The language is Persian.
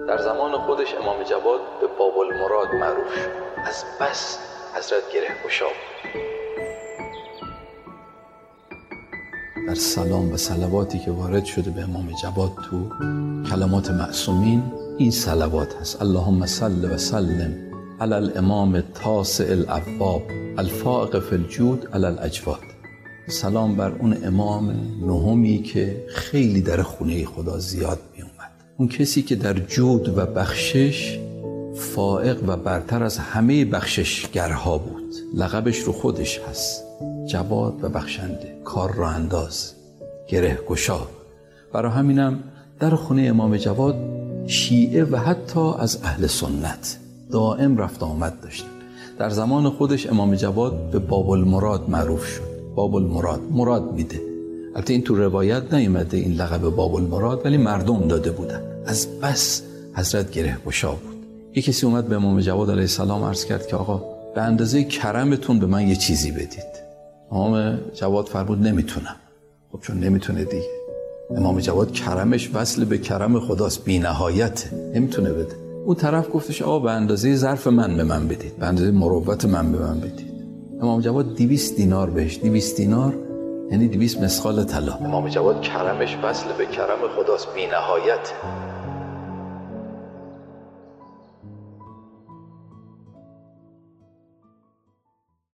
در زمان خودش امام جواد به باب المراد معروف شد. از بس حضرت گره گشا بود. در سلام و صلواتی که وارد شده به امام جواد تو کلمات معصومین این صلوات هست: اللهم صل و سلم علی الامام التاسع الابواب الفائق فی الجود علی الاجواد. سلام بر اون امام نهمی که خیلی در خونه خدا زیاد می اومد، اون کسی که در جود و بخشش فائق و برتر از همه بخششگرها بود. لقبش رو خودش هست: جواد و بخشنده، کار را انداز، گره گشا. برای همینم در خونه امام جواد شیعه و حتی از اهل سنت دائم رفت آمد داشتن. در زمان خودش امام جواد به باب المراد معروف شد. باب المراد، مراد میده. البته این تو روایت نیامده این لقب باب المراد، ولی مردم داده بودن. از بس حضرت گره گشا بود. یک کسی اومد به امام جواد علیه السلام عرض کرد که آقا به اندازه کرمتون به من یه چیزی بدید. امام جواد فرمود نمیتونم. خب چون نمیتونه دیگه، امام جواد کرمش وصل به کرم خداست، بی نهایته، نمیتونه بده. اون طرف گفتش آقا به اندازه ظرف من به من بدید، به اندازه مروت من به من بدید. امام جواد 200 دینار بهش. 200 دینار یعنی 200 مثقال طلا. امام جواد کرمش وصل به کرم خداست، بی نهایته.